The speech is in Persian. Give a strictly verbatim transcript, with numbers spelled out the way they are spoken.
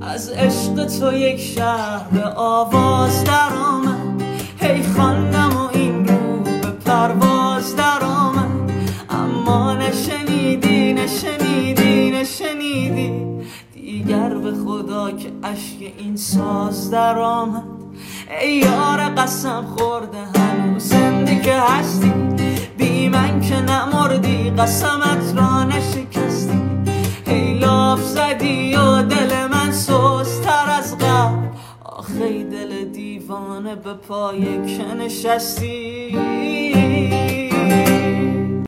از عشق تو یک شهر به آواز در آمد. هی خواندم و این رو به پرواز در آمد، اما نشنیدی نشنیدی نشنیدی دیگر به خدا که اشک این ساز در آمد. ای یار قسم خورده هنوز زنده که هستی، بی من که نمردی قسمت را نشکستی. ای لاف زدی و دل من سست‌تر از قبل، آخی دل دیوانه به پای که نشستی.